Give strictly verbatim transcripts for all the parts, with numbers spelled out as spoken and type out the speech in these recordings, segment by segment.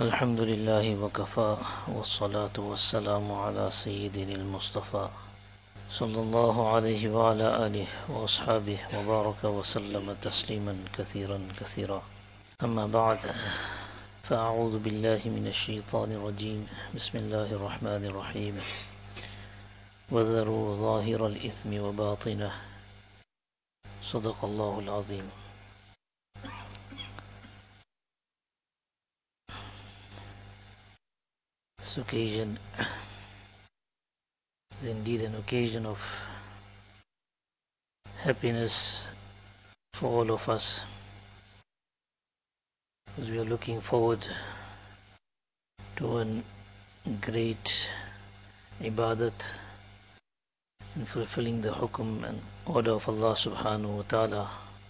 الحمد لله وكفى والصلاة والسلام على سيدنا المصطفى صلى الله عليه وعلى آله وأصحابه وبارك وسلم تسليما كثيرا كثيرا. أما بعد، فأعوذ بالله من الشيطان الرجيم. بسم الله الرحمن الرحيم. وذروا ظاهر الإثم وباطنه. صدق الله العظيم. This occasion is indeed an occasion of happiness for all of us, as we are looking forward to a great ibadat in fulfilling the hukum and order of Allah subhanahu wa ta'ala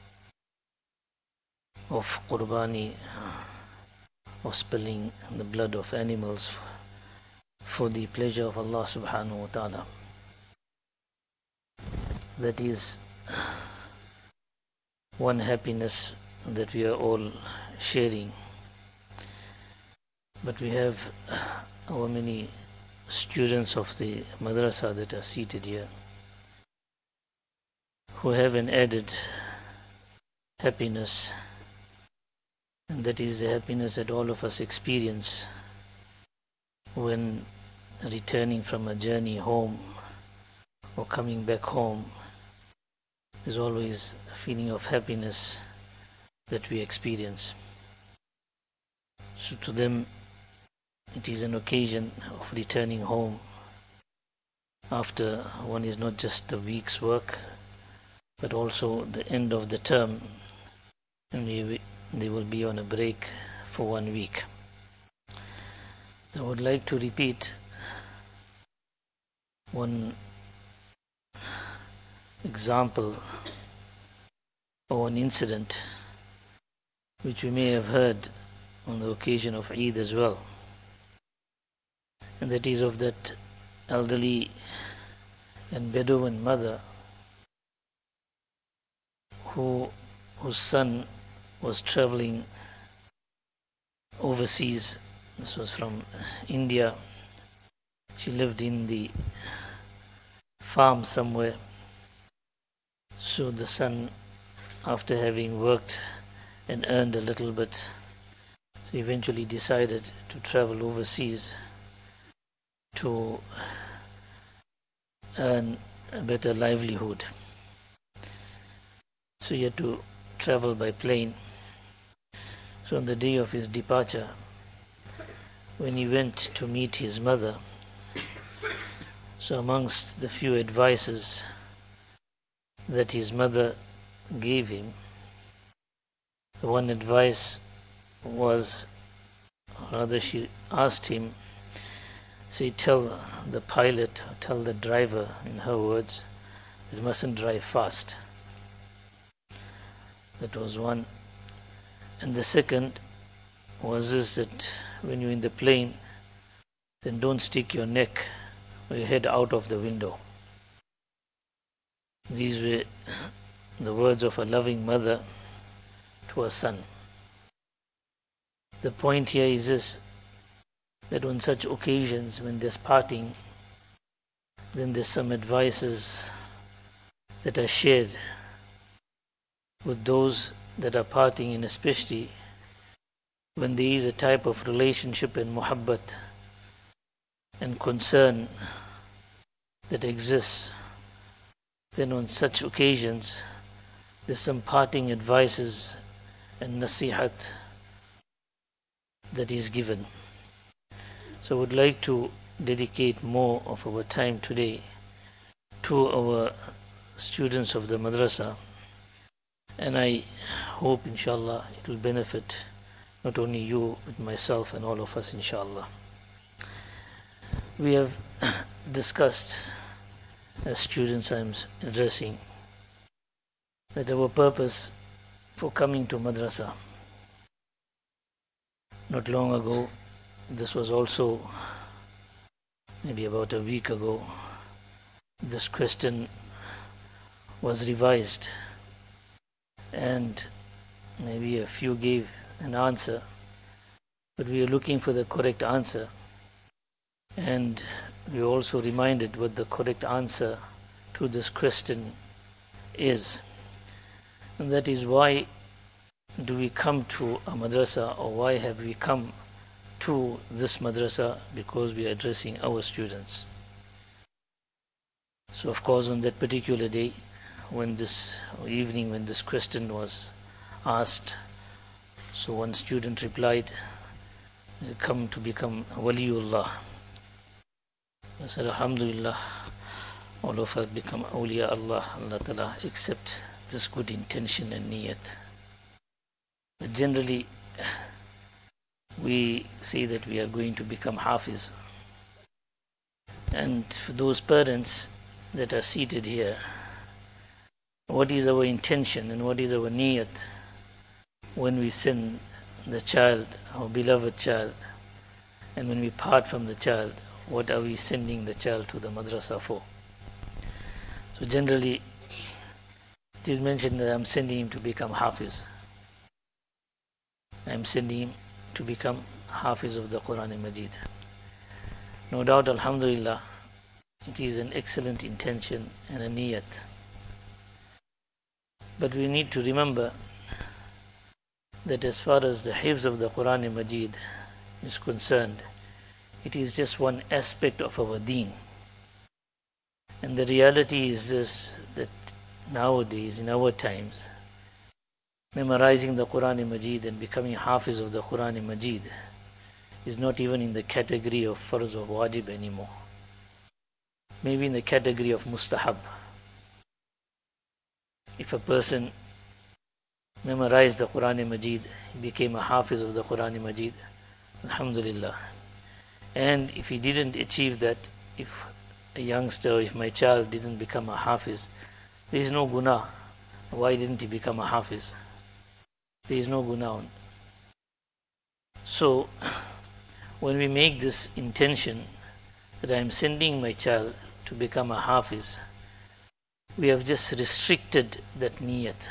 of qurbani, of spilling the blood of animals for the pleasure of Allah subhanahu wa ta'ala. That is one happiness that we are all sharing. But we have our many students of the madrasa that are seated here who have an added happiness, and that is the happiness that all of us experience when returning from a journey home or coming back home. There's always a feeling of happiness that we experience. So to them, it is an occasion of returning home after one is not just a week's work, but also the end of the term, and we, they will be on a break for one week. So I would like to repeat one example or an incident which we may have heard on the occasion of Eid as well, and that is of that elderly and Bedouin mother who whose son was traveling overseas. This was from India. She lived in the farm somewhere. So the son, after having worked and earned a little bit, so eventually decided to travel overseas to earn a better livelihood. So he had to travel by plane. So on the day of his departure, when he went to meet his mother, so amongst the few advices that his mother gave him, the one advice was, or rather she asked him, say, tell the pilot, or tell the driver, in her words, that he mustn't drive fast. That was one. And the second was this, that when you're in the plane, then don't stick your neck or your head out of the window. These were the words of a loving mother to her son. The point here is this, that on such occasions when there's parting, then there's some advices that are shared with those that are parting, and especially when there is a type of relationship and muhabbat and concern that exists, then on such occasions there's some parting advices and nasihat that is given. So I would like to dedicate more of our time today to our students of the madrasa, and I hope inshallah it will benefit not only you but myself and all of us inshallah. We have discussed, as students I'm addressing, that our purpose for coming to madrasa. Not long ago, this was also maybe about a week ago, this question was revised, and maybe a few gave an answer, but we are looking for the correct answer. And we are also reminded what the correct answer to this question is. And that is, why do we come to a madrasa, or why have we come to this madrasa? Because we are addressing our students. So of course on that particular day, when this evening when this question was asked, so one student replied, come to become waliullah. I said, alhamdulillah, all of us become awliya Allah, Allah Ta'ala accept this good intention and niyat. But generally we say that we are going to become hafiz. And for those parents that are seated here, what is our intention and what is our niyat when we send the child, our beloved child, and when we part from the child, what are we sending the child to the madrasa for? So generally it is mentioned that I am sending him to become hafiz. I am sending him to become hafiz of the Quran and Majid. No doubt, alhamdulillah, it is an excellent intention and a niyat. But we need to remember that as far as the hifz of the Quran and Majid is concerned, it is just one aspect of our deen. And the reality is this, that nowadays, in our times, memorizing the Quran and Majid and becoming hafiz of the Quran and Majid is not even in the category of farz or wajib anymore. Maybe in the category of mustahab. If a person memorized the Quran and Majid, he became a hafiz of the Quran and Majid, alhamdulillah. And if he didn't achieve that, if a youngster, if my child didn't become a hafiz, there is no guna. Why didn't he become a hafiz? There is no guna. So when we make this intention that I am sending my child to become a hafiz, we have just restricted that niyat.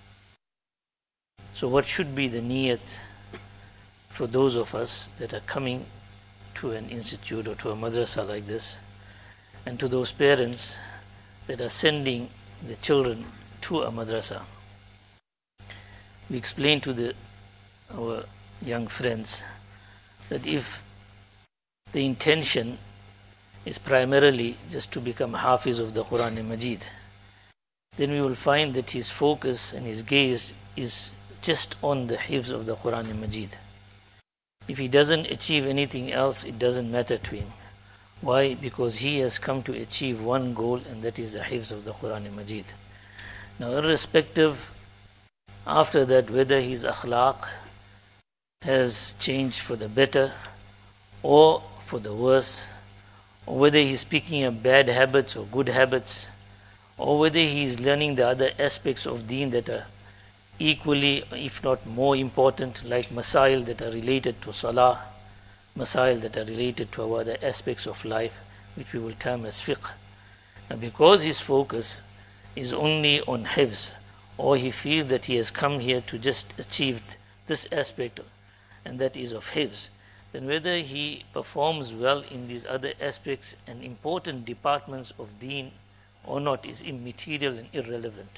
So what should be the niyat for those of us that are coming to an institute or to a madrasa like this, and to those parents that are sending the children to a madrasa? We explain to the, our young friends that if the intention is primarily just to become hafiz of the Quran and Majid, then we will find that his focus and his gaze is just on the hifz of the Quran and Majid. If he doesn't achieve anything else, it doesn't matter to him. Why? Because he has come to achieve one goal, and that is the hifz of the Quran and Majid. Now, irrespective after that whether his akhlaq has changed for the better or for the worse, or whether he's picking up bad habits or good habits, or whether he is learning the other aspects of deen that are equally, if not more important, like masail that are related to salah, masail that are related to our other aspects of life, which we will term as fiqh. Now, because his focus is only on hifz, or he feels that he has come here to just achieve this aspect, and that is of hifz, then whether he performs well in these other aspects and important departments of deen or not is immaterial and irrelevant.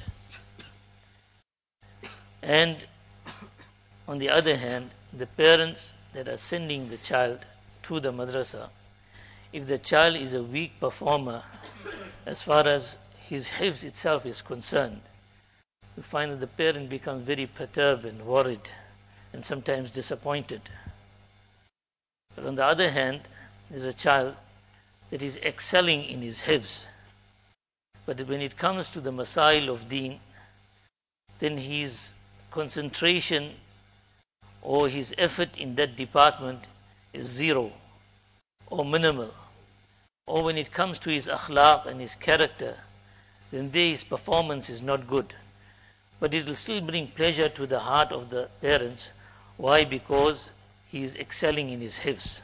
And on the other hand, the parents that are sending the child to the madrasa, if the child is a weak performer as far as his hifz itself is concerned, you find that the parent becomes very perturbed and worried and sometimes disappointed. But on the other hand, there's a child that is excelling in his hifz, but when it comes to the masail of deen, then his concentration or his effort in that department is zero or minimal. Or when it comes to his akhlaq and his character, then there his performance is not good. But it will still bring pleasure to the heart of the parents. Why? Because he is excelling in his hifz.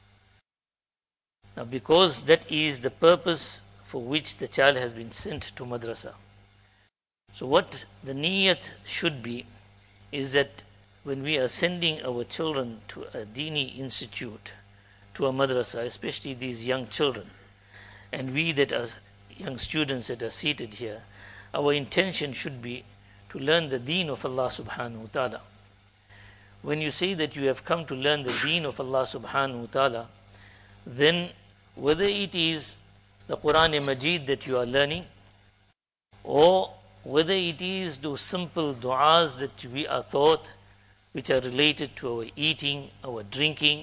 Now, because that is the purpose for which the child has been sent to madrasa. So what the niyat should be is that when we are sending our children to a Dini institute, to a madrasa, especially these young children, and we that are young students that are seated here, our intention should be to learn the deen of Allah subhanahu wa ta'ala. When you say that you have come to learn the deen of Allah subhanahu wa ta'ala, then whether it is the Quran Majid that you are learning, or whether it is those simple du'as that we are taught, which are related to our eating, our drinking,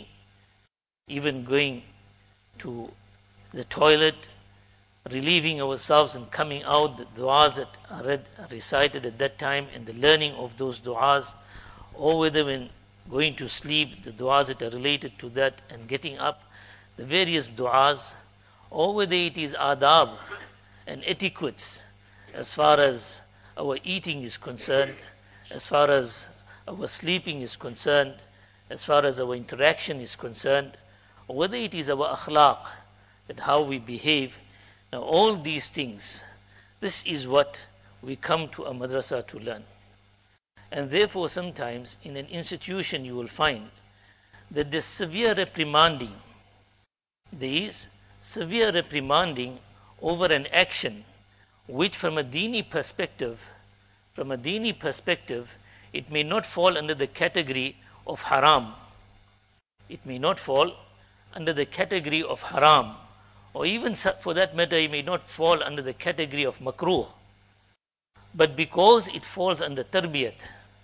even going to the toilet, relieving ourselves and coming out, the du'as that are read, are recited at that time, and the learning of those du'as, or whether when going to sleep, the du'as that are related to that, and getting up, the various du'as, or whether it is adab and etiquettes as far as our eating is concerned, as far as our sleeping is concerned, as far as our interaction is concerned, or whether it is our akhlaq, that how we behave. Now all these things, this is what we come to a madrasa to learn. And therefore sometimes in an institution you will find that there's severe reprimanding. There is severe reprimanding over an action which from a dini perspective, from a dini perspective, it may not fall under the category of haram. It may not fall under the category of haram, or even for that matter, it may not fall under the category of makruh. But because it falls under tarbiyat,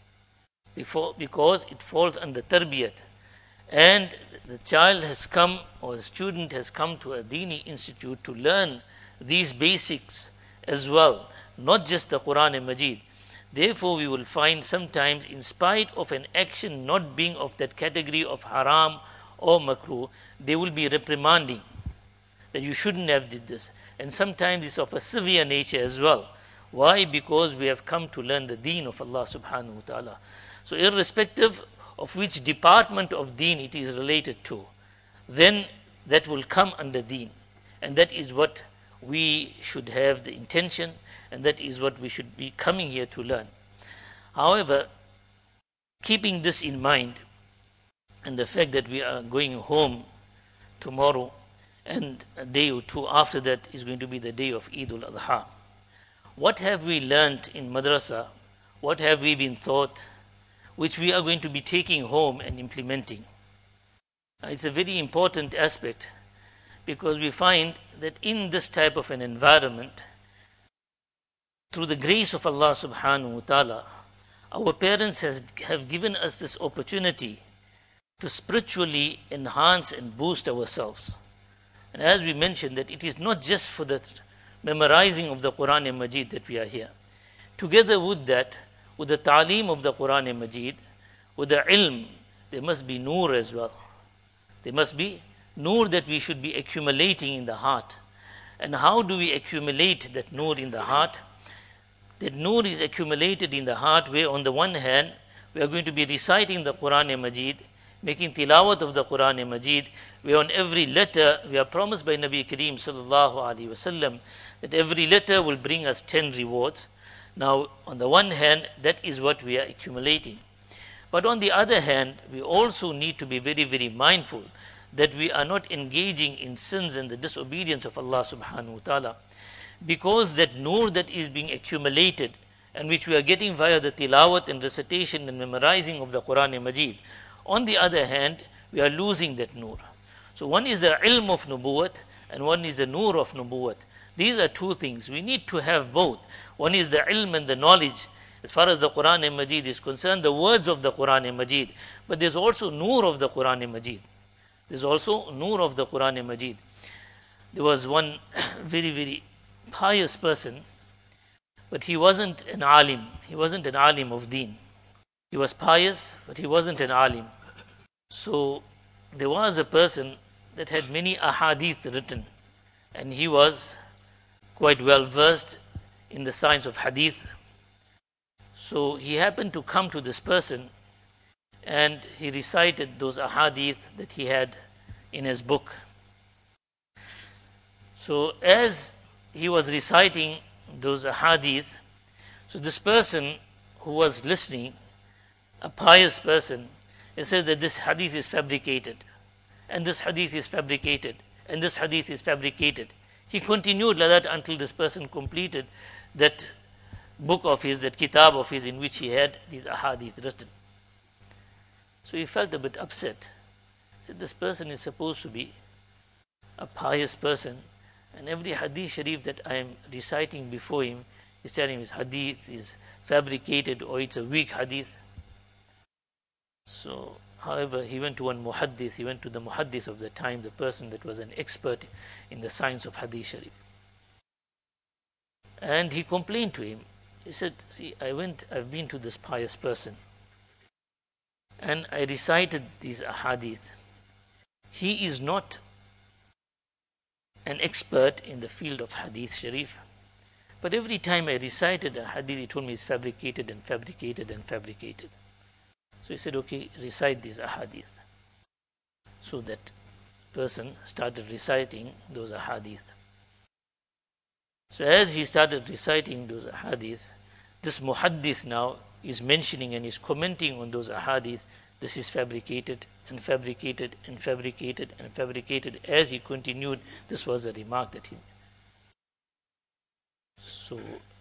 because it falls under tarbiyat, and the child has come, or the student has come to a Dini institute to learn these basics as well, not just the Quran and Majid. Therefore, we will find sometimes, in spite of an action not being of that category of haram or makruh, they will be reprimanding that you shouldn't have did this. And sometimes it's of a severe nature as well. Why? Because we have come to learn the deen of Allah subhanahu wa ta'ala. So irrespective of which department of deen it is related to, then that will come under deen. And that is what we should have the intention, and that is what we should be coming here to learn. However, keeping this in mind, and the fact that we are going home tomorrow, and a day or two after that is going to be the day of Eid al-Adha. What have we learnt in madrasa? What have we been taught, which we are going to be taking home and implementing? It's a very important aspect, because we find that in this type of an environment, through the grace of Allah subhanahu wa ta'ala, our parents has, have given us this opportunity to spiritually enhance and boost ourselves. And as we mentioned, that it is not just for the memorizing of the Quran and Majid that we are here. Together with that, with the ta'aleem of the Quran and Majid, with the ilm, there must be nur as well. There must be nur that we should be accumulating in the heart. And how do we accumulate that nur in the heart? That nur is accumulated in the heart, where on the one hand, we are going to be reciting the Quran and Majid, making tilawat of the Quran and Majid, where on every letter we are promised by Nabi Kareem sallallahu alaihi wasallam that every letter will bring us ten rewards. Now, on the one hand, that is what we are accumulating. But on the other hand, we also need to be very, very mindful that we are not engaging in sins and the disobedience of Allah subhanahu wa ta'ala. Because that nur that is being accumulated, and which we are getting via the tilawat and recitation and memorizing of the Quran and Majid, on the other hand, we are losing that nur. So one is the ilm of nubuwwat, and one is the nur of nubuwwat. These are two things. We need to have both. One is the ilm and the knowledge, as far as the Quran and Majid is concerned, the words of the Quran and Majid. But there's also nur of the Quran and Majid. There's also nur of the Quran and Majid. There was one very, very pious person, but he wasn't an alim. He wasn't an alim of deen. He was pious, but he wasn't an alim. So there was a person that had many ahadith written, and he was quite well versed in the science of hadith. So he happened to come to this person, and he recited those ahadith that he had in his book. So as he was reciting those ahadith, so this person who was listening, a pious person, he says that this hadith is fabricated, and this hadith is fabricated, and this hadith is fabricated. He continued like that until this person completed that book of his, that kitab of his, in which he had these ahadith written. So he felt a bit upset. He said, this person is supposed to be a pious person, and every hadith sharif that I am reciting before him is telling him his hadith is fabricated or it's a weak hadith. So, however, he went to one muhaddith, he went to the muhaddith of the time, the person that was an expert in the science of hadith sharif. And he complained to him. He said, see, I went, I've been to this pious person, and I recited these ahadith. He is not an expert in the field of hadith sharif, but every time I recited a hadith, he told me it's fabricated and fabricated and fabricated. So he said, okay, recite these ahadith. So that person started reciting those ahadith. So as he started reciting those ahadith, this muhaddith now is mentioning and is commenting on those ahadith. This is fabricated and fabricated and fabricated and fabricated. As he continued, this was a remark that he made. So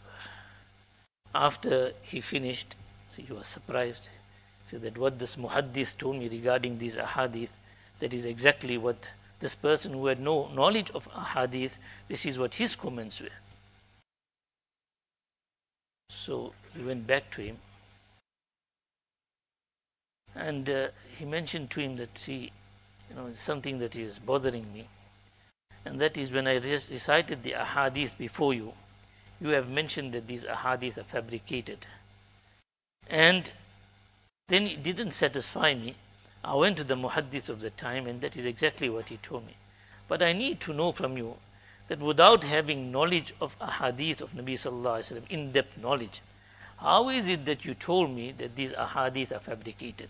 after he finished, see, he was surprised. He said that what this muhaddith told me regarding these ahadith, that is exactly what this person who had no knowledge of ahadith, this is what his comments were. So he went back to him, and uh, he mentioned to him that, see, you know, it's something that is bothering me, and that is when I recited the ahadith before you, you have mentioned that these ahadith are fabricated. And then it didn't satisfy me. I went to the muhaddith of the time, and that is exactly what he told me. But I need to know from you that without having knowledge of ahadith of Nabi Sallallahu Alaihi Wasallam, in-depth knowledge, how is it that you told me that these ahadith are fabricated?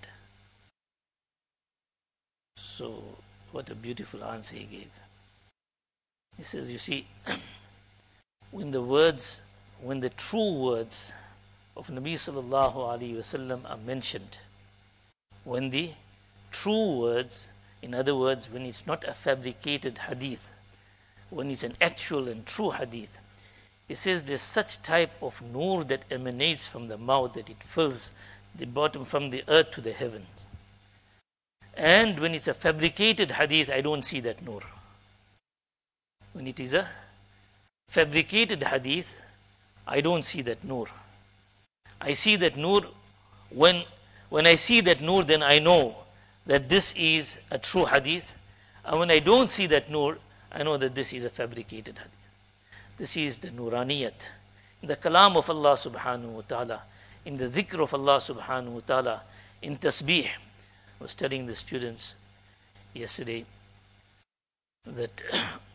So, what a beautiful answer he gave. He says, you see, when the words, when the true words of Nabi Sallallahu Alaihi Wasallam are mentioned, when the true words, in other words, when it's not a fabricated hadith, when it's an actual and true hadith, it says there's such type of nur that emanates from the mouth that it fills the bottom from the earth to the heavens. And when it's a fabricated hadith, I don't see that nur. When it is a fabricated hadith, I don't see that nur. I see that nur, when, when I see that nur, then I know that this is a true hadith. And when I don't see that nur, I know that this is a fabricated hadith. This is the nuraniyat. In the kalam of Allah subhanahu wa ta'ala, in the dhikr of Allah subhanahu wa ta'ala, in tasbih. I was telling the students yesterday that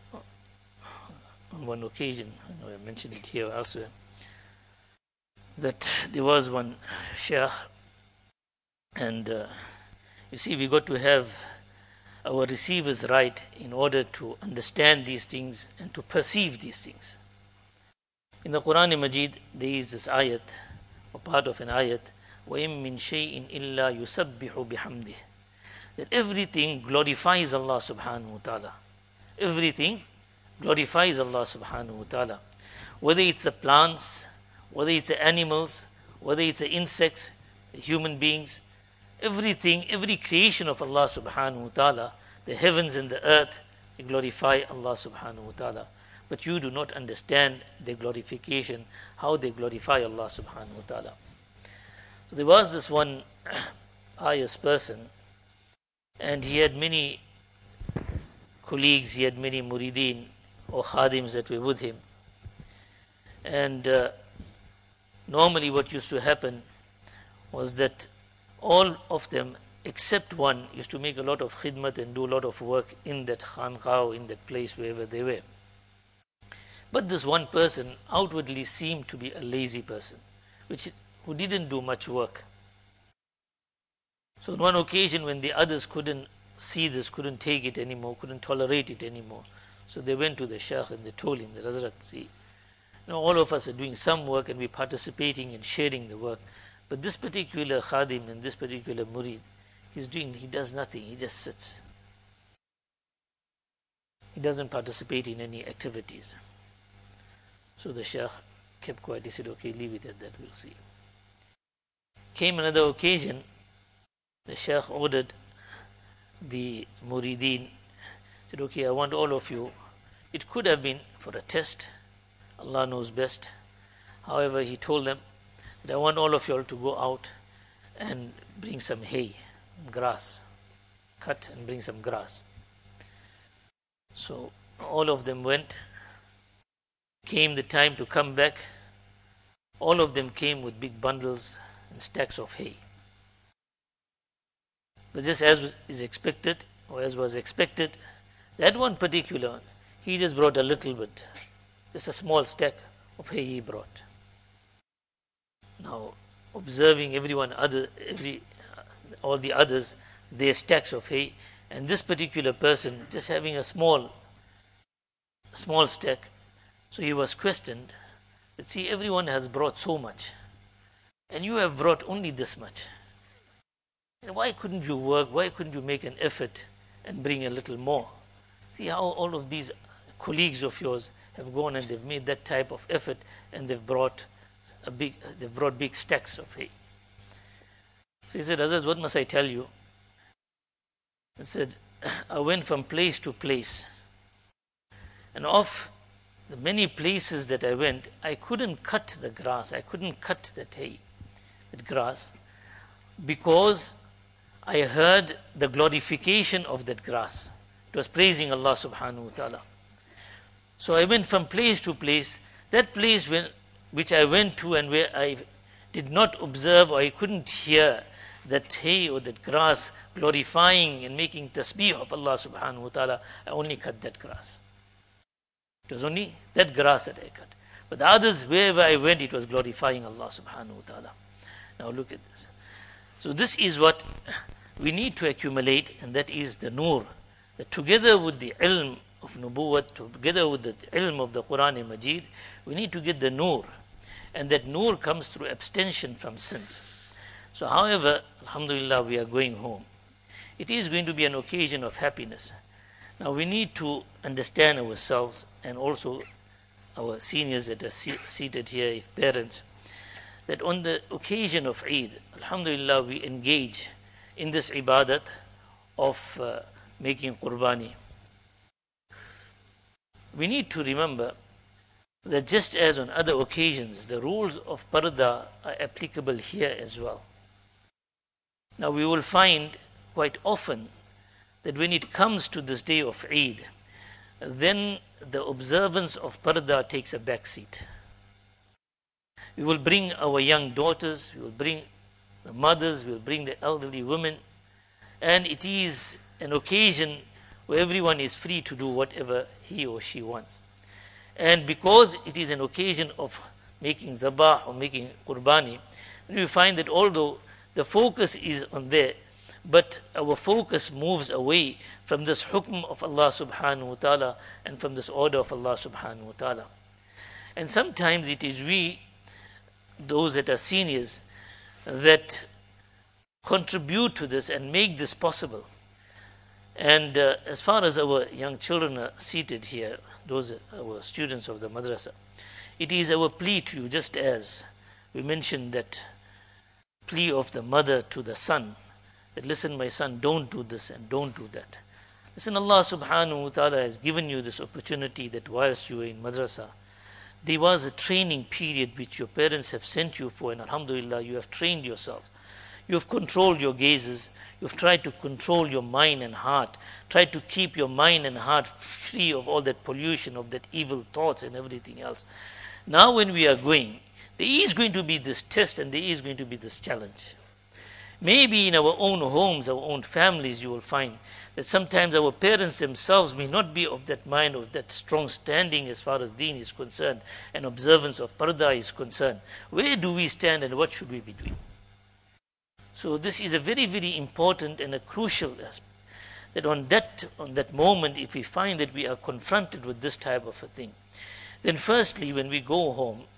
on one occasion, I know I mentioned it here elsewhere, that there was one sheikh, and uh, you see, we got to have our receivers right in order to understand these things and to perceive these things. In the Quran Majid, there is this ayat, or part of an ayat, وَإِن مِّن شَيْءٍ إِلَّا يُسَبِّحُ بِحَمْدِهِ, that everything glorifies Allah subhanahu wa ta'ala. Everything glorifies Allah subhanahu wa ta'ala. Whether it's the plants, whether it's the animals, whether it's the insects, the human beings, everything, every creation of Allah subhanahu wa ta'ala, the heavens and the earth, they glorify Allah subhanahu wa ta'ala. But you do not understand their glorification, how they glorify Allah subhanahu wa ta'ala. So there was this one pious person, and he had many colleagues, he had many murideen or khadims that were with him. And uh, normally what used to happen was that all of them except one used to make a lot of khidmat and do a lot of work in that khanqah, in that place wherever they were. But this one person outwardly seemed to be a lazy person, which who didn't do much work. So on one occasion when the others couldn't see this, couldn't take it anymore, couldn't tolerate it anymore, so they went to the Shaykh and they told him, the Hazrat, see, you know, all of us are doing some work and we're participating and sharing the work. But this particular khadim and this particular murid, he's doing, he does nothing, he just sits. He doesn't participate in any activities. So the Shaykh kept quiet. He said, okay, leave it at that, we'll see. Came another occasion, the Shaykh ordered the murideen, said, okay, I want all of you. It could have been for a test. Allah knows best. However, he told them that I want all of you all to go out and bring some hay, grass, cut and bring some grass. So all of them went. Came the time to come back. All of them came with big bundles and stacks of hay. But just as is expected, or as was expected, that one particular one, he just brought a little bit, just a small stack of hay he brought. Now, observing everyone other, every, all the others, their stacks of hay, and this particular person just having a small, small stack. So he was questioned. Let's see, everyone has brought so much, and you have brought only this much. And why couldn't you work? Why couldn't you make an effort and bring a little more? See how all of these colleagues of yours have gone and they've made that type of effort, and they've brought a big, they've brought big stacks of hay. So he said, Hazrat, what must I tell you? He said, I went from place to place, and of the many places that I went, I couldn't cut the grass, I couldn't cut that hay, that grass, because I heard the glorification of that grass. It was praising Allah subhanahu wa ta'ala. So I went from place to place. That place when, which I went to and where I did not observe or I couldn't hear that hay or that grass glorifying and making tasbih of Allah subhanahu wa ta'ala, I only cut that grass. It was only that grass that I cut. But the others, wherever I went, it was glorifying Allah subhanahu wa ta'ala. Now look at this. So this is what we need to accumulate, and that is the nur. That together with the ilm of nubuwwat, together with the ilm of the Quran and Majid, we need to get the nur. And that nur comes through abstention from sins. So however, alhamdulillah, we are going home. It is going to be an occasion of happiness. Now we need to understand ourselves and also our seniors that are se- seated here, if parents, that on the occasion of Eid, alhamdulillah, we engage in this ibadat of uh, making qurbani. We need to remember that just as on other occasions, the rules of parda are applicable here as well. Now we will find quite often that when it comes to this day of Eid, then the observance of parda takes a back seat. We will bring our young daughters, we will bring the mothers, we will bring the elderly women, and it is an occasion where everyone is free to do whatever he or she wants. And because it is an occasion of making zabah or making qurbani, we find that although the focus is on there, but our focus moves away from this hukm of Allah subhanahu wa ta'ala and from this order of Allah subhanahu wa ta'ala. And sometimes it is we, those that are seniors, that contribute to this and make this possible. And uh, as far as our young children are seated here, those are our students of the madrasa, it is our plea to you, just as we mentioned that plea of the mother to the son, that listen, my son, don't do this and don't do that. Listen, Allah subhanahu wa ta'ala has given you this opportunity that whilst you were in madrasa, there was a training period which your parents have sent you for, and alhamdulillah, you have trained yourself. You have controlled your gazes. You have tried to control your mind and heart. Tried to keep your mind and heart free of all that pollution, of that evil thoughts and everything else. Now when we are going, there is going to be this test and there is going to be this challenge. Maybe in our own homes, our own families, you will find that sometimes our parents themselves may not be of that mind, of that strong standing as far as deen is concerned and observance of parda is concerned. Where do we stand and what should we be doing? So this is a very, very important and a crucial aspect. That on that, on that moment, if we find that we are confronted with this type of a thing, then firstly, when we go home,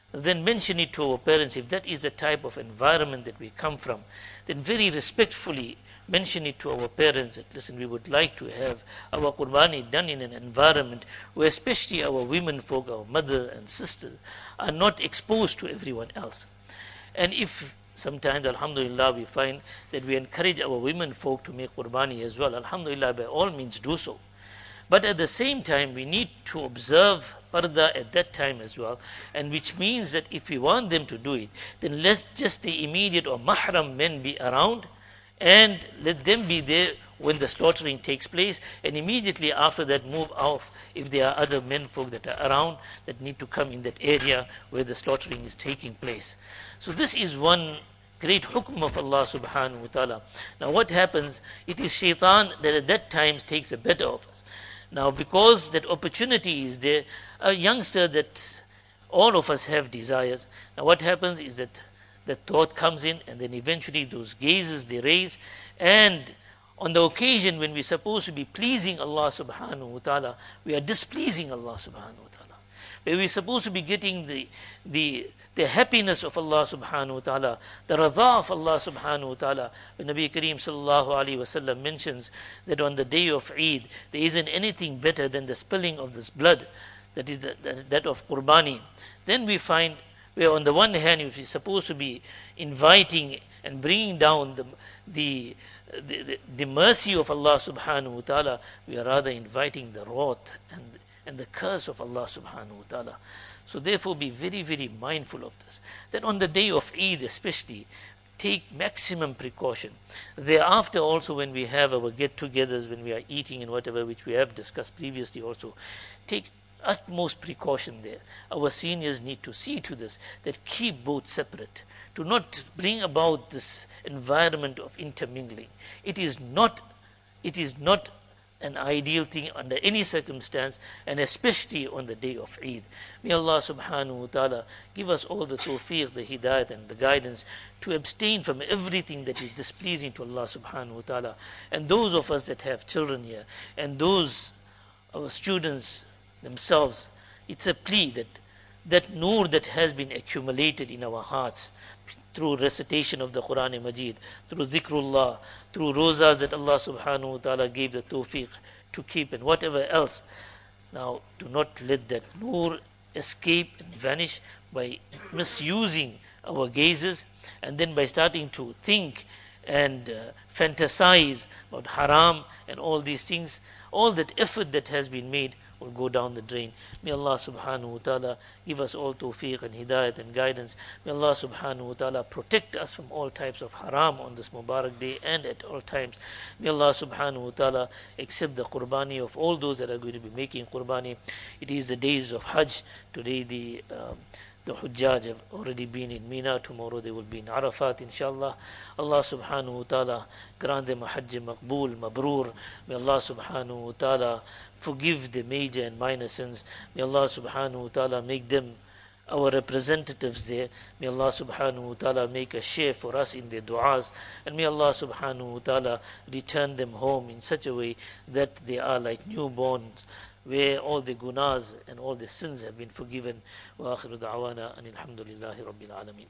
then mention it to our parents. If that is the type of environment that we come from, then very respectfully mention it to our parents that, listen, we would like to have our Qurbani done in an environment where especially our women folk, our mother and sisters, are not exposed to everyone else. And if sometimes, alhamdulillah, we find that we encourage our women folk to make Qurbani as well, alhamdulillah, by all means do so. But at the same time, we need to observe parda at that time as well, and which means that if we want them to do it, then let just the immediate or mahram men be around, and let them be there when the slaughtering takes place, and immediately after that move off if there are other men folk that are around that need to come in that area where the slaughtering is taking place. So this is one great hukm of Allah subhanahu wa ta'ala. Now what happens, it is shaitan that at that time takes the better of us. Now because that opportunity is there, a youngster that all of us have desires, now what happens is that the thought comes in, and then eventually those gazes they raise, and on the occasion when we're supposed to be pleasing Allah subhanahu wa ta'ala, we are displeasing Allah subhanahu wa ta'ala. Where we're supposed to be getting the the the happiness of Allah subhanahu wa ta'ala, the radha of Allah subhanahu wa ta'ala. When Nabi Kareem sallallahu alayhi wa sallam mentions that on the day of Eid, there isn't anything better than the spilling of this blood, that is the, that, that of Qurbani, then we find where on the one hand, if we're supposed to be inviting and bringing down the the The, the, the mercy of Allah subhanahu wa ta'ala, we are rather inviting the wrath and, and the curse of Allah subhanahu wa ta'ala. So therefore be very, very mindful of this. That on the day of Eid especially, take maximum precaution. Thereafter also when we have our get-togethers, when we are eating and whatever, which we have discussed previously also, take utmost precaution there. Our seniors need to see to this, that keep both separate. Do not bring about this environment of intermingling. It is not, it is not an ideal thing under any circumstance, and especially on the day of Eid. May Allah subhanahu wa ta'ala give us all the tawfiq, the hidayat and the guidance to abstain from everything that is displeasing to Allah subhanahu wa ta'ala. And those of us that have children here, and those our students themselves, it's a plea that that nur that has been accumulated in our hearts through recitation of the Quran Majid, through dhikrullah, through rozas that Allah subhanahu wa ta'ala gave the tawfiq to keep, and whatever else. Now, do not let that nur escape and vanish by misusing our gazes, and then by starting to think and uh, fantasize about haram and all these things. All that effort that has been made will go down the drain. May Allah subhanahu wa ta'ala give us all tawfiq and hidayat and guidance. May Allah subhanahu wa ta'ala protect us from all types of haram on this Mubarak day and at all times. May Allah subhanahu wa ta'ala accept the Qurbani of all those that are going to be making Qurbani. It is the days of Hajj. Today the um, The Hujjaj have already been in Mina. Tomorrow they will be in Arafat, inshallah. Allah subhanahu wa ta'ala grant them a Hajj maqbool, mabroor. May Allah subhanahu wa ta'ala forgive the major and minor sins. May Allah subhanahu wa ta'ala make them our representatives there. May Allah subhanahu wa ta'ala make a share for us in their du'as. And may Allah subhanahu wa ta'ala return them home in such a way that they are like newborns, where all the gunas and all the sins have been forgiven. Wa akhiru da'wana anil hamdulillahi rabbil alameen.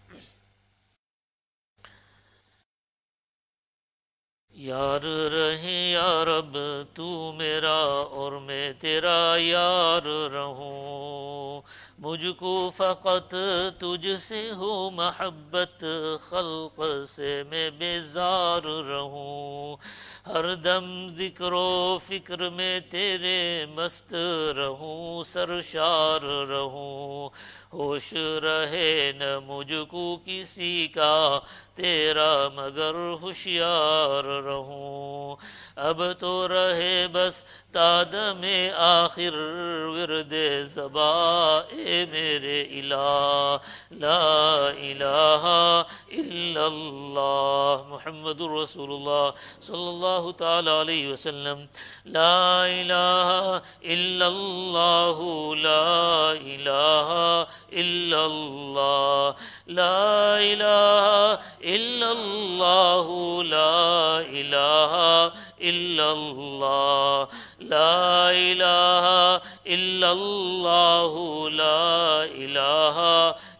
यार रहे या रब तू मेरा और मैं तेरा यार रहूं, मुझको फ़क़त तुझसे हो महब्बत, खल्क़ से मैं बेज़ार रहूं, हर दम ज़िक्रो फ़िक्र में तेरे मस्त रहूं, सरशार रहूं, होश रहे न मुझको किसी का तेरा मगर होशियार रहूं, अब तो रहे बस ताद में आखिर विरदे ज़बा ए मेरे इलाह, ला इलाहा इल्लल्लाह मुहम्मदुर रसूलुल्लाह सल्लल्लाहु ताला अलैहि वसल्लम, ला इलाहा इल्लल्लाह, ला इलाहा इल्लल्लाह, ला इलाहा इल्लल्लाह, ला इलाहा इल्लल्लाह, ला इलाहा इल्लल्लाह, ला इलाहा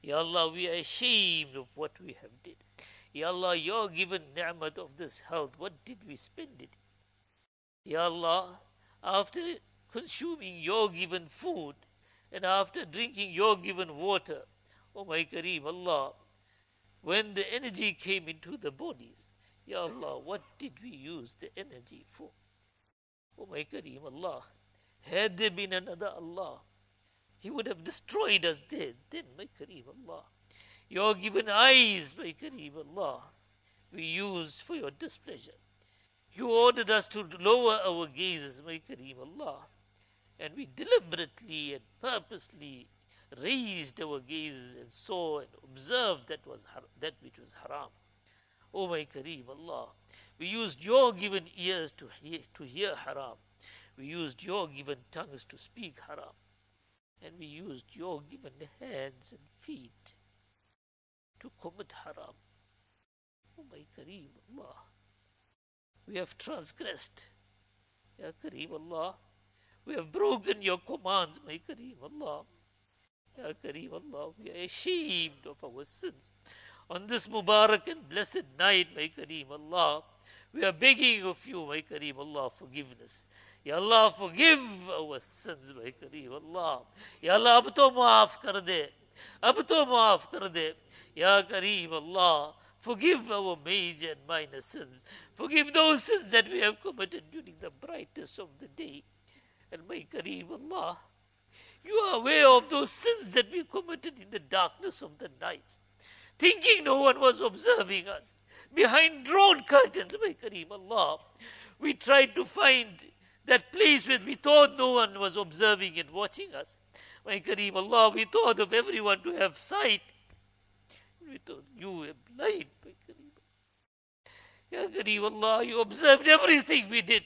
Ya Allah, we are ashamed of what we have did. Ya Allah, your given ni'mat of this health, what did we spend it? Ya Allah, after consuming your given food and after drinking your given water, oh my Kareem, Allah, when the energy came into the bodies, Ya Allah, what did we use the energy for? Oh my Kareem, Allah, had there been another Allah, He would have destroyed us dead. Then, my Kareem, Allah, your given eyes, my Kareem, Allah, we use for your displeasure. You ordered us to lower our gazes, my Kareem, Allah, and we deliberately and purposely raised our gazes and saw and observed that was that which was haram. Oh my Kareem, Allah, we used your given ears to hear, to hear haram. We used your given tongues to speak haram. And we used your given hands and feet to commit haram. Oh my Kareem, Allah, we have transgressed. Ya Kareem, Allah, we have broken your commands, my Kareem, Allah. Ya Kareem, Allah, we are ashamed of our sins. On this Mubarak and blessed night, my Kareem, Allah, we are begging of you, my Kareem, Allah, forgiveness. Ya Allah, forgive our sins, my Kareem, Allah. Ya Allah, ab to maaf kar de. Ab to maaf kar de. Ya Kareem, Allah, forgive our major and minor sins. Forgive those sins that we have committed during the brightness of the day. And my Kareem, Allah, you are aware of those sins that we committed in the darkness of the night, thinking no one was observing us. Behind drawn curtains, my Kareem, Allah, we tried to find that place where we thought no one was observing and watching us. My Kareem, Allah, we thought of everyone to have sight. We thought you were blind, my Kareem. Ya Kareem, Allah, you observed everything we did.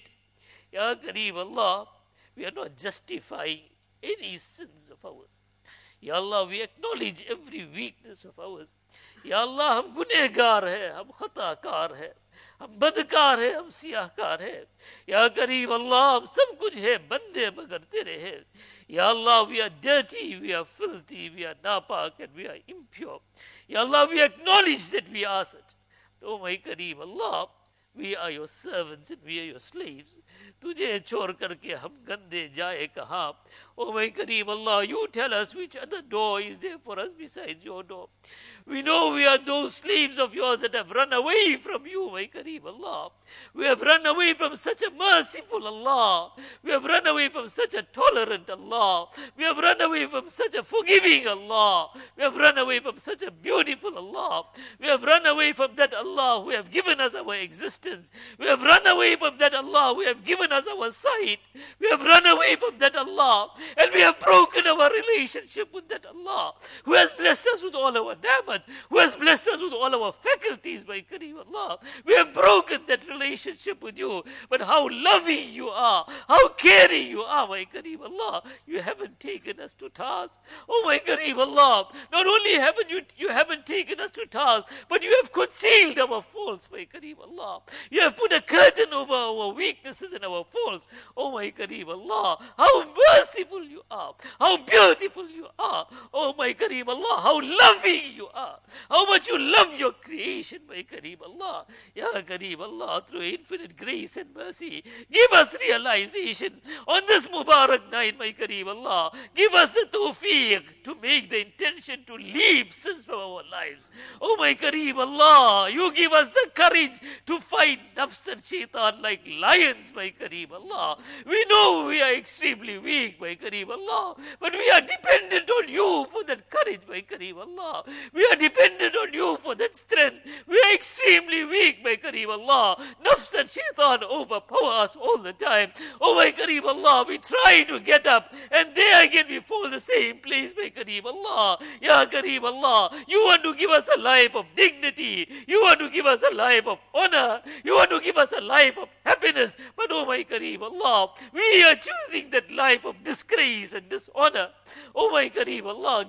Ya Kareem, Allah, we are not justifying any sins of ours. Ya Allah, we acknowledge every weakness of ours. Ya Allah, हम गुनहगार हैं, हम खताकार हैं, हम बदकार हैं, हम सियाहकार हैं. Ya Kareem, Allah, हम सब कुछ है, बंदे मगर तेरे हैं. Ya Allah, we are dirty, we are filthy, we are napak, and we are impure. Ya Allah, we acknowledge that we are such. Oh my Kareem, Allah, we are your servants and we are your slaves. तुझे छोड़ करके हम गंदे जाए कहाँ? Oh my Kareem, Allah, you tell us which other door is there for us besides your door. We know we are those slaves of yours that have run away from you, my Kareem, Allah. We have run away from such a merciful Allah. We have run away from such a tolerant Allah. We have run away from such a forgiving Allah. We have run away from such a beautiful Allah. We have run away from that Allah who have given us our existence. We have run away from that Allah who have given us our sight. We have run away from that Allah, and we have broken our relationship with that Allah who has blessed us with all our ni'mats, who has blessed us with all our faculties, my Kareem, Allah. We have broken that relationship with you. But how loving you are, how caring you are, my Kareem, Allah. You haven't taken us to task. Oh my Kareem, Allah. Not only haven't you, you haven't taken us to task, but you have concealed our faults, my Kareem, Allah. You have put a curtain over our weaknesses and our faults. Oh my Kareem, Allah. How merciful you are. How beautiful you are. Oh my Kareem, Allah. How loving you are. How much you love your creation, my Kareem, Allah. Ya Kareem, Allah, through infinite grace and mercy, give us realization on this Mubarak night, my Kareem, Allah. Give us the tawfiq to make the intention to leave sins from our lives. Oh my Kareem, Allah, you give us the courage to fight nafs and shaitan like lions, my Kareem, Allah. We know we are extremely weak, my Kareem, Allah, but we are dependent on you for that courage, my Kareem, Allah. We are dependent on you for that strength. We are extremely weak, my Kareem, Allah. Nafs and shaitan overpower us all the time. Oh my Kareem, Allah, we try to get up, and there again we fall the same place, my Kareem, Allah. Ya Kareem, Allah, you want to give us a life of dignity. You want to give us a life of honor. You want to give us a life of happiness. But oh my Kareem, Allah, we are choosing that life of disgrace and dishonor. Oh my Kareem, Allah, give us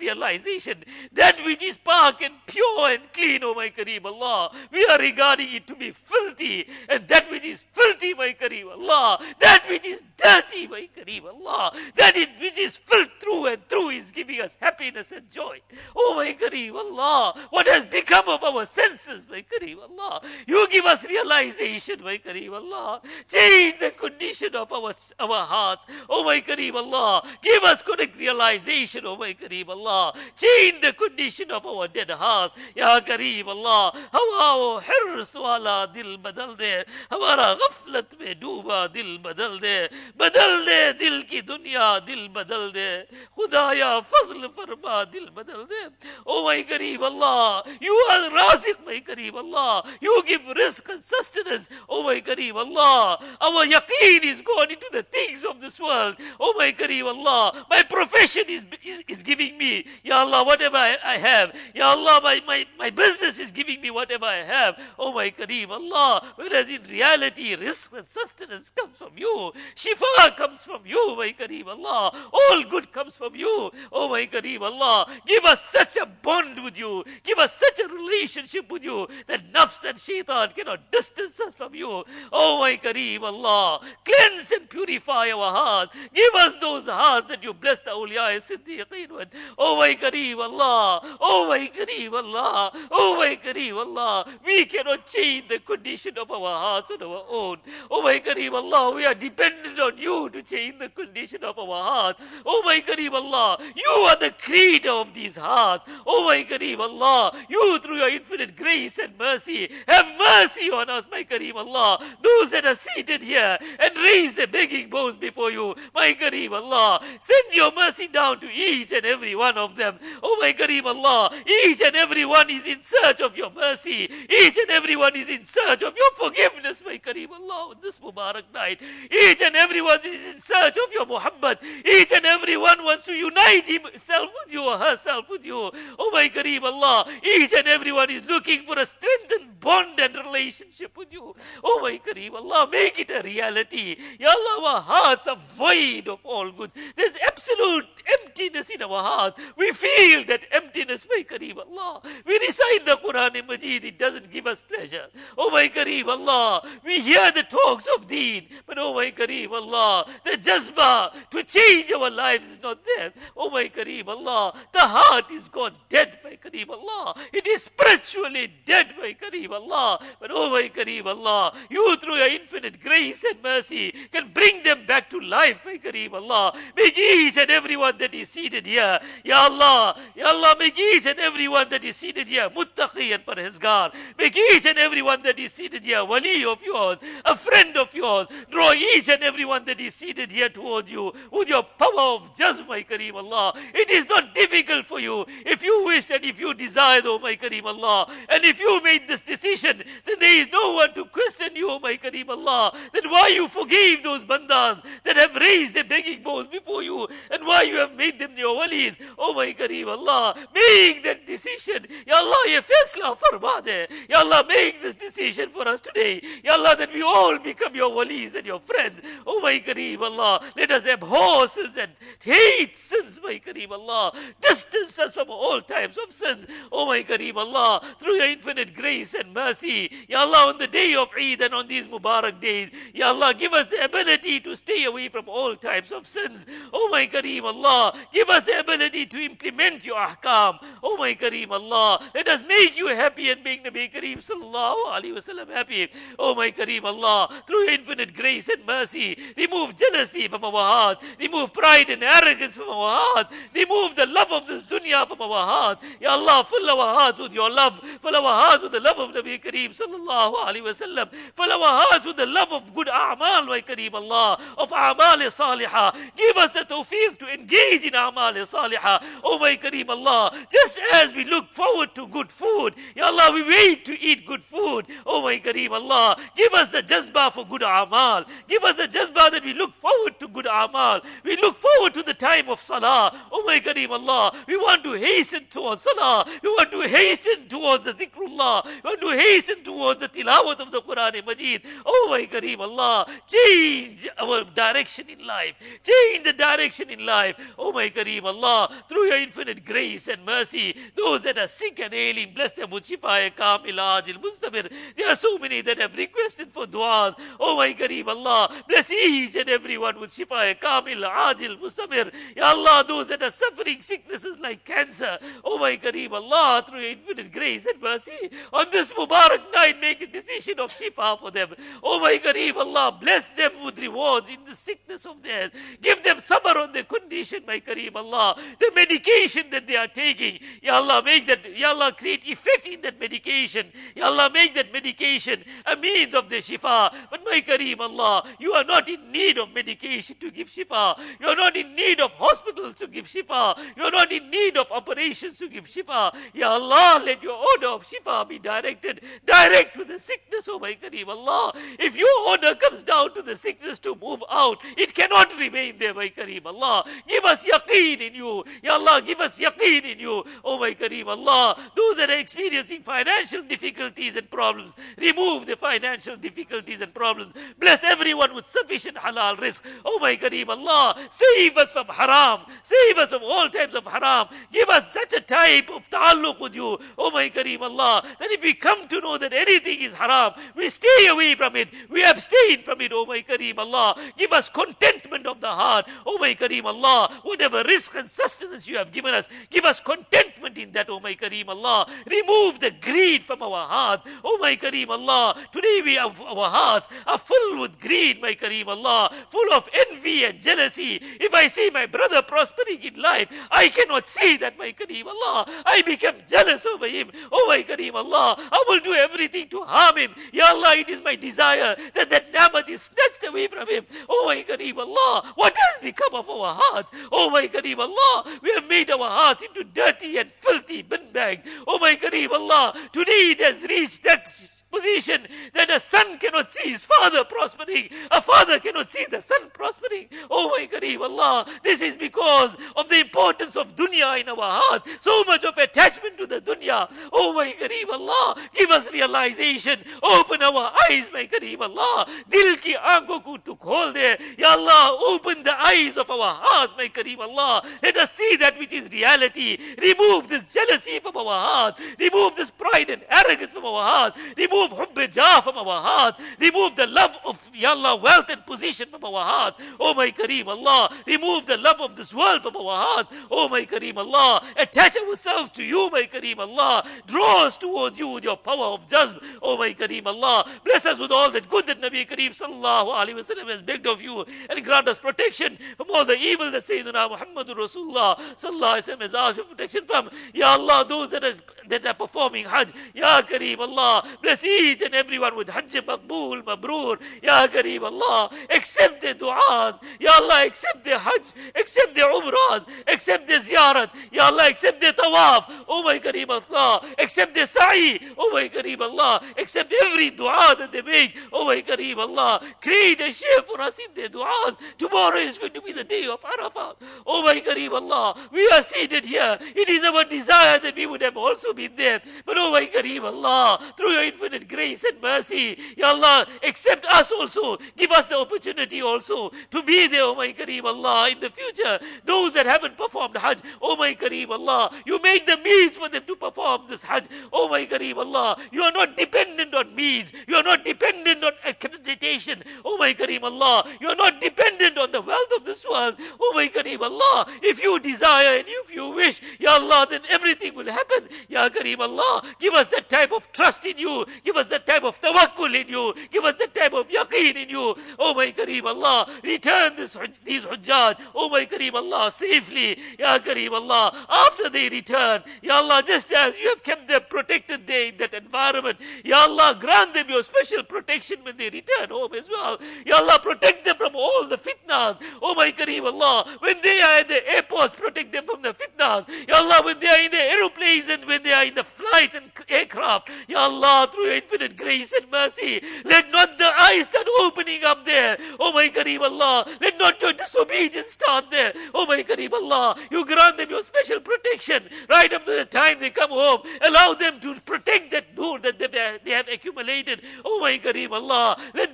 realization. That which is park and pure and clean, oh my Kareem Allah, we are regarding it to be filthy. And that which is filthy, my Kareem Allah, that which is dirty, my Kareem Allah, that is, which is filled through and through is giving us happiness and joy. Oh my Kareem Allah, what has become of our senses, my Kareem Allah? You give us realization, my Kareem Allah. Change the condition of our, our hearts, oh my Kareem Allah. Give us correct realization, oh my Kareem Allah. Change the condition of our dead hearts, Ya Kareem Allah. Hawa hirs wala dil badal de, hamara ghaflat mein dooba dil badal de, badal de dil ki dunya dil badal de, Khudaya fadl farma dil badal de. Oh my Kareem Allah, you are Razik, my Kareem Allah. You give risk and sustenance, oh my Kareem Allah. Our yaqeen is gone into the things of this world, oh my Kareem Allah. My profession is, is, is giving me, Ya Allah, whatever I, I have. Ya Allah, my, my, my business is giving me whatever I have, oh my Kareem Allah. Whereas in reality, risk and sustenance comes from you. Shifa comes from you, my Kareem Allah. All good comes from you, oh my Kareem Allah. Give us such a bond with you. Give us such a relationship with you that nafs and shaitan cannot distance us from you, oh my Kareem Allah. Cleanse and purify our hearts. Give us those hearts that you bless the awliya siddiqeen with, oh my Kareem Allah. Oh my Kareem Allah. Oh my Kareem Allah. We cannot change the condition of our hearts on our own, oh my Kareem Allah. We are dependent on you to change the condition of our hearts, oh my Kareem Allah. You are the creator of these hearts, oh my Kareem Allah. You through your infinite grace and mercy have mercy on us, my Kareem Allah. Those that are seated here and raise their begging bones before you, my Kareem Allah, send your mercy down to each and every one of them, oh my Kareem Allah. Each and every one is in search of your mercy. Each and every one is in search of your forgiveness, my Kareem Allah, on this Mubarak night. Each and every one is in search of your Muhammad. Each and every one wants to unite himself with you or herself with you, oh my Kareem Allah. Each and every one is looking for a strengthened bond and relationship with you, oh my Kareem Allah. Make it a reality, Ya Allah. Our hearts are void of all goods. There's absolute emptiness in our hearts. We feel that emptiness, my Kareem Allah. We recite the Quran and Majid, it doesn't give us pleasure, oh my Kareem Allah. We hear the talks of deen, but oh my Kareem Allah, the jazba to change our lives is not there, oh my Kareem Allah. The heart is gone dead, my Kareem Allah. It is spiritually dead, my Kareem Allah. But oh my Kareem Allah, you through your infinite grace and mercy can bring them back to life, my Kareem Allah. Make each and every one that is seated here, Ya Allah, Ya Allah, make each and every one that is seated here muttaqi and parhezgar. Make each and every one that is seated here wali of yours, a friend of yours. Draw each and every one that is seated here towards you with your power of jazb, my Kareem Allah. It is not difficult for you. If you wish and if you desire, oh my Kareem Allah, and if you made this decision, then there is no one to question you, oh my Kareem Allah. Then why you forgave those bandas that have raised their begging bowls before you, and why you have made them your walis, oh my Kareem Allah. Make that decision, Ya Allah. Ye faisla farma de, Ya Allah. Make this decision for us today, Ya Allah, that we all become your walis and your friends, oh my Kareem Allah. Let us abhor sins and hate sins, my Kareem Allah. Distance us from all types of sins, oh my Kareem Allah. Through your infinite grace and mercy, Ya Allah, on the day of Eid and on these Mubarak days, Ya Allah, give us the ability to stay away from all types of sins, oh my Kareem Allah. Give us the ability to implement your ahkam, oh my Kareem Allah. Let us make you happy and make Nabi Kareem sallallahu alaihi wasallam happy, oh my Kareem Allah. Through your infinite grace and mercy, remove jealousy from our hearts, remove pride and arrogance from our hearts, remove the love of this dunya from our hearts, Ya Allah. Fill our hearts with your love, fill our hearts with the love of Nabi Kareem sallallahu alaihi wasallam, fill our hearts with the love of good a'mal, my Kareem Allah, of a'mal salihah. Give us the tawfiq to engage in a'mal salihah, oh my Kareem Allah. Just as we look forward to good food, Ya Allah, we wait to eat good food, oh my Kareem Allah. Give us the jazba for good a'mal. Give us the jazba that we look forward to good a'mal. We look forward to the time of salah, oh my Kareem Allah. We want to hasten towards salah. We want to hasten towards the dhikrullah. We want to hasten towards the tilawat of the Quran Majid, oh my Kareem Allah. Change our direction in life. Change the direction in life, oh my Kareem Allah. Through through your infinite grace and mercy, those that are sick and ailing, bless them with shifa kamil ajil mustamir. There are so many that have requested for du'as. Oh my Kareem Allah, bless each and everyone with shifa kamil ajil mustamir. Ya Allah, those that are suffering sicknesses like cancer, oh my Kareem Allah, through your infinite grace and mercy, on this Mubarak night, make a decision of shifa for them. Oh my Kareem Allah, bless them with rewards in the sickness of theirs. Give them sabr on their condition, my Kareem Allah. The medication that they are taking, Ya Allah, make that, Ya Allah, create effect in that medication. Ya Allah, make that medication a means of the shifa. But my Kareem Allah, you are not in need of medication to give shifa. You are not in need of hospitals to give shifa. You are not in need of operations to give shifa. Ya Allah, let your order of shifa be directed direct to the sickness, oh my Kareem Allah. If your order comes down to the sickness to move out, it cannot remain there, my Kareem Allah. Give us yaqeen in you. Ya Allah, give us yaqeen in you, oh my Kareem Allah. Those that are experiencing financial difficulties and problems, remove the financial difficulties and problems. Bless everyone with sufficient halal rizq, oh my Kareem Allah. Save us from haram. Save us from all types of haram. Give us such a type of ta'alluq with you, oh my Kareem Allah, that if we come to know that anything is haram, we stay away from it. We abstain from it, oh my Kareem Allah. Give us contentment of the heart, oh my Kareem Allah. Whatever risk and sustenance you have given us, give us contentment in that, oh my Kareem Allah. Remove the greed from our hearts, oh my Kareem Allah. Today we have, our hearts are full with greed, my Kareem Allah, full of envy and jealousy. If I see my brother prospering in life, I cannot see that, my Kareem Allah. I become jealous over him, oh my Kareem Allah. I will do everything to harm him. Ya Allah, it is my desire that that namat is snatched away from him, oh my Kareem Allah. What has become of our hearts, oh my Kareem Allah? We have made our hearts into dirty and filthy bin bags, oh my Kareem Allah. Today it has reached that position that a son cannot see his father prospering, a father cannot see the son prospering, oh my Kareem Allah. This is because of the importance of dunya in our hearts, so much of attachment to the dunya, oh my Kareem Allah. Give us realization, open our eyes, my Kareem Allah. Dil ki aankhon ko tu khol de, Ya Allah. Open the eyes of our hearts, my Kareem Allah. Let us see that which is reality. Remove this jealousy from our hearts, remove this pride and arrogance from our hearts, remove Remove hubb jah from our hearts. Remove the love of, Ya Allah, wealth and position from our hearts. Oh my Kareem Allah. Remove the love of this world from our hearts. Oh my Kareem Allah. Attach ourselves to you, my Kareem Allah. Draw us towards you with your power of jazb. Oh my Kareem Allah. Bless us with all that good that Nabi Kareem sallallahu alayhi wa sallam has begged of you, and grant us protection from all the evil that Sayyidina Muhammadur Rasulullah sallallahu alayhi wa sallam has asked for protection from. Ya Allah, those that are, that are performing Hajj, Ya Kareem Allah. Bless each and everyone with Hajj Maqbool, Mabroor, Ya Kareem Allah. Accept their du'as, Ya Allah. Accept their Hajj, accept their Umrahs, accept their Ziyarat, Ya Allah. Accept their Tawaf, oh my Kareem Allah. Accept their Sa'i, oh my Kareem Allah. Accept every dua that they make, oh my Kareem Allah. Create a share for us in their du'as. Tomorrow is going to be the day of Arafat, oh my Kareem Allah. We are seated here. It is our desire that we would have also been there, but oh my Kareem Allah, through your infinite grace and mercy, Ya Allah, accept us also. Give us the opportunity also to be there, oh my Kareem Allah, in the future. Those that haven't performed Hajj, oh my Kareem Allah, you make the means for them to perform this Hajj, oh my Kareem Allah. You are not dependent on means. You are not dependent on accreditation, oh my Kareem Allah. You are not dependent on the wealth of this world, oh my Kareem Allah. If you desire and if you wish, Ya Allah, then everything will happen, Ya Kareem Allah. Give us that type of trust in you. Give us that type of tawakkul in you. Give us that type of yaqeen in you, oh my Kareem Allah. Return this, these hujjaj, oh my Kareem Allah, safely, Ya Kareem Allah. After they return, Ya Allah, just as you have kept them protected there in that environment, Ya Allah, grant them your special protection when they return home as well. Ya Allah, protect them from all the fitnas, oh my Kareem Allah. When they are at the airports, protect them from the fitnas. Ya Allah, when they are in the aeroplanes and when they are in the flights and aircraft, Ya Allah, through your infinite grace and mercy, let not the eyes start opening up there, oh my Kareem Allah. Let not your disobedience start there, oh my Kareem Allah. You grant them your special protection right up to the time they come home. Allow them to protect that nur that they have accumulated, oh my Kareem Allah. Let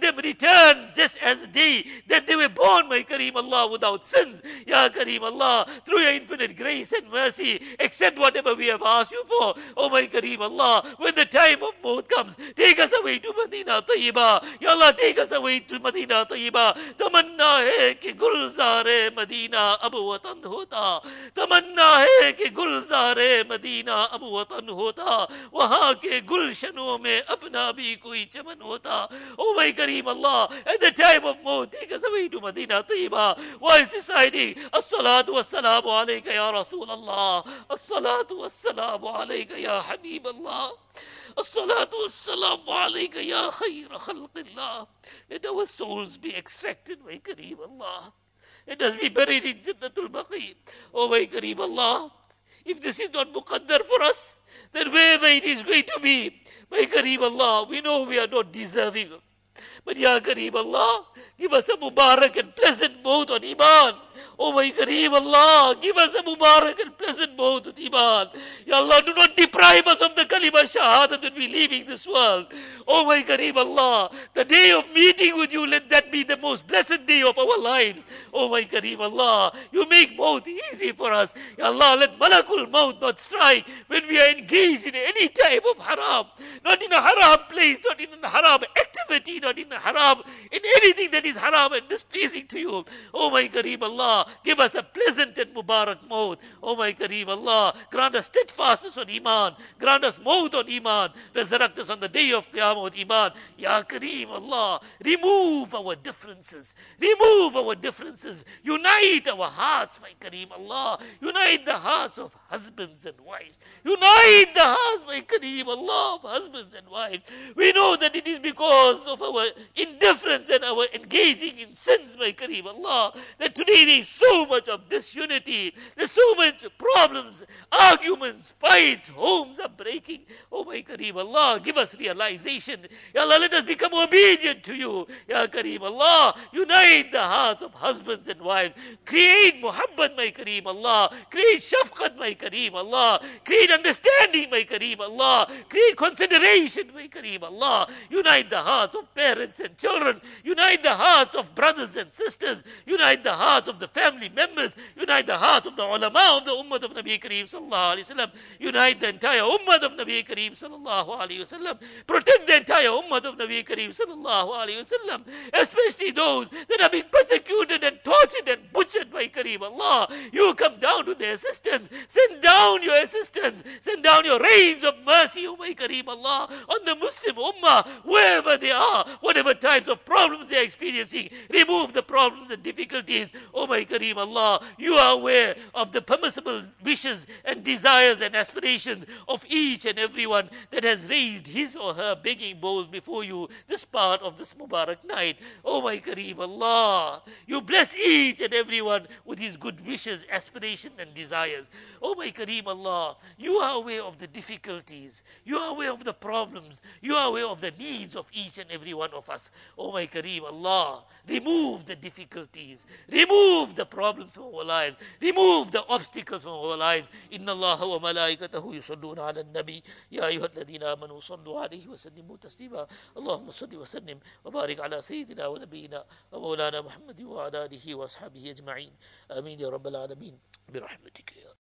them return just as the day that they were born, my Kareem Allah, without sins. Ya Kareem Allah, through your infinite grace and mercy, accept whatever we have asked you for. Oh my Kareem Allah, when the time of maut comes, take us away to Madina Tayyiba. Ya Allah, take us away to Madina Tayyiba. Tamanna hai ki gulzare Madina ab watan hota. Tamanna hai कि गुलज़ारे Medina अब वतन होता, वहाँ के गुलशनों में अपना भी कोई चमन होता. Oh my Kareem Allah, at the time of maut, take us away to Madina Tayyiba. While deciding, as-salatu was-salamu alayka ya Rasul Allah, as-salatu was-salamu alayka ya Habib Allah, as-salatu was-salamu alayka ya khayra khalqillah. Let our souls be extracted, my Kareem Allah. Let us be buried in Jannatul Baqi. Oh my Kareem Allah, if this is not muqaddar for us, then wherever it is going to be, my Kareem Allah, we know we are not deserving of it. But Ya Kareem Allah, give us a Mubarak and pleasant maut on Iman. Oh my Kareem Allah, give us a Mubarak and pleasant maut on Iman. Ya Allah, do not deprive us of the Kalima Shahadat when we leaving this world. Oh my Kareem Allah, the day of meeting with you, let that be the most blessed day of our lives. Oh my Kareem Allah, you make maut easy for us. Ya Allah, let Malakul Maut not strike when we are engaged in any type of haram. Not in a haram place, not in a haram activity, not in a haram, in anything that is haram and displeasing to you. Oh my Kareem Allah, give us a pleasant and Mubarak maut. Oh my Kareem Allah, grant us steadfastness on Iman, grant us maut on Iman, resurrect us on the day of Qiyamah with Iman. Ya Kareem Allah, remove our differences, remove our differences, unite our hearts, my Kareem Allah, unite the hearts of husbands and wives, unite the hearts, my Kareem Allah, of husbands and wives. We know that it is because of our indifference and our engaging in sins, my Kareem Allah, that today there is so much of disunity, there's so much problems, arguments, fights, homes are breaking. Oh my Kareem Allah, give us realization. Ya Allah, let us become obedient to you. Ya Kareem Allah, unite the hearts of husbands and wives. Create muhabbat, my Kareem Allah. Create shafqat, my Kareem Allah. Create understanding, my Kareem Allah. Create consideration, my Kareem Allah. Unite the hearts of parents and children. Unite the hearts of brothers and sisters. Unite the hearts of the family members. Unite the hearts of the ulama of the ummah of Nabi Kareem sallallahu alayhi wa sallam. Unite the entire ummah of Nabi Kareem sallallahu alayhi wa sallam. Protect the entire ummah of Nabi Kareem sallallahu alayhi wa sallam. Especially those that are being persecuted and tortured and butchered by Kareem Allah. You come down to their assistance. Send down your assistance. Send down your rains of mercy, O my Kareem Allah, on the Muslim ummah, wherever they are, whatever types of problems they are experiencing. Remove the problems and difficulties, O my Kareem Allah. You are aware of the permissible wishes and desires and aspirations of each and everyone that has raised his or her begging bowls before you this part of this Mubarak night. O my Kareem Allah, you bless each and everyone with his good wishes, aspirations and desires. O my Kareem Allah, you are aware of the difficulties, you are aware of the problems, you are aware of the needs of each and every one of us. O my Kareem Allah, remove the difficulties, remove the problems from our lives, remove the obstacles from our lives. Inna Allah wa malaikatahu yusalluna ala nabi ya ayyuhalladhina amanu sallu alayhi wa sallimu taslima. Allahumma salli wa sallim wa barik ala sayyidina wa nabiyina wa maulana Muhammad wa ala alihi wa ashabihi ajma'in. Ameen ya rabbal alamin bi rahmatika ya